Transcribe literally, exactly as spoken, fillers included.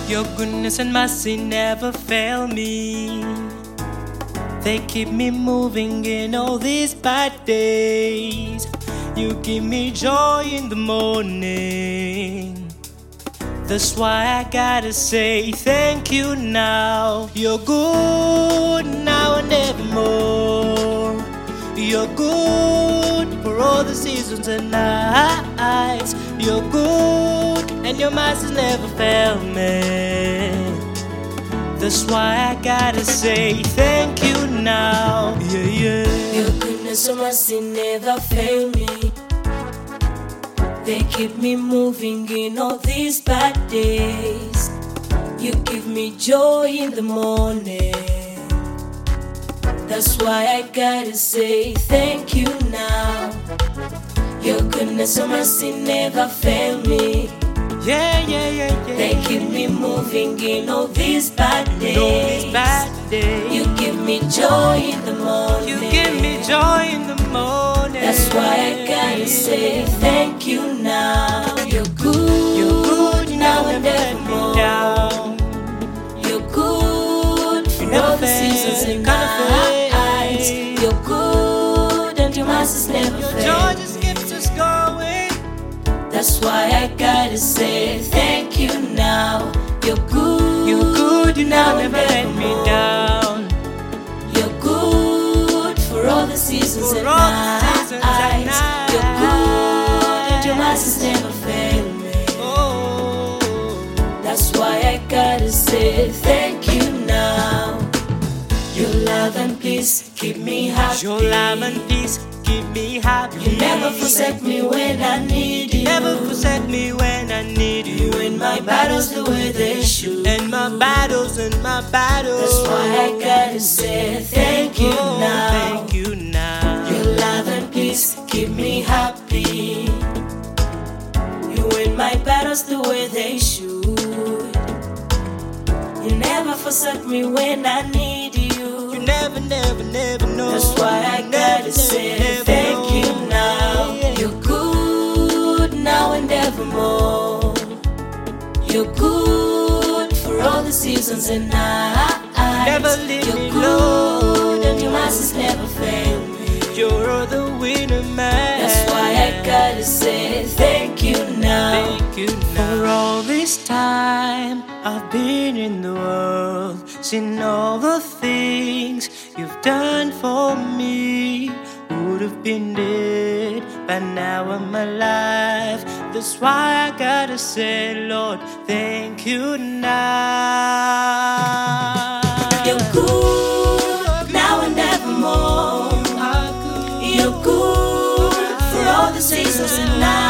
Your goodness and mercy never fail me. They keep me moving in all these bad days. You give me joy in the morning. That's why I gotta say thank you now. You're good now and evermore. You're good for all the seasons and nights. You're good and your mercy never fail me. That's why I gotta say thank you now. Yeah, yeah. Your goodness and mercy never fail me. They keep me moving in all these bad days. You give me joy in the morning. That's why I gotta say thank you now. Your goodness and mercy never fail me. Yeah, yeah, yeah, yeah. They keep me moving in all these bad days. All these bad days. You give me joy in the morning. You give me joy in the morning. That's why I gotta say thank you now. You're good. You're good. You now never and let me evermore. down. You're good for never all the fail, seasons in never my eyes. fail. You're good and your mercies never Your fail. joy just keeps us going. That's why I gotta say thank you now. You're good. You're good. You now never and let me evermore. down. You're good for all the seasons For and all the seasons and nights. You're good and your mercies never fail me. Oh, That's why I gotta say thank you now. Your love and peace keep me happy. your love and peace keep me happy. You never forsake me when I need you. Never forsake me when I need you. You win my battles the way they should. And my battles and my battles. That's why I gotta say thank you Oh, now. thank you now. Your love and peace keep me happy. You win my battles the way they should. You never forsake me when I need you. You never, never, never know. That's why I You gotta never, say never, thank never you know. now. Yeah. You're good now and evermore. You're good for all the seasons and nights. Never leave You're me good alone. and your mercies never fail me. You're the winner, man. That's why I gotta say thank you now. Thank you now. For all this time I've been in the world, seen all the things you've done for me. Would have been dead, but now I'm alive. That's why I gotta say, Lord, thank you now. You're good now and evermore. You're good for all the seasons and nights.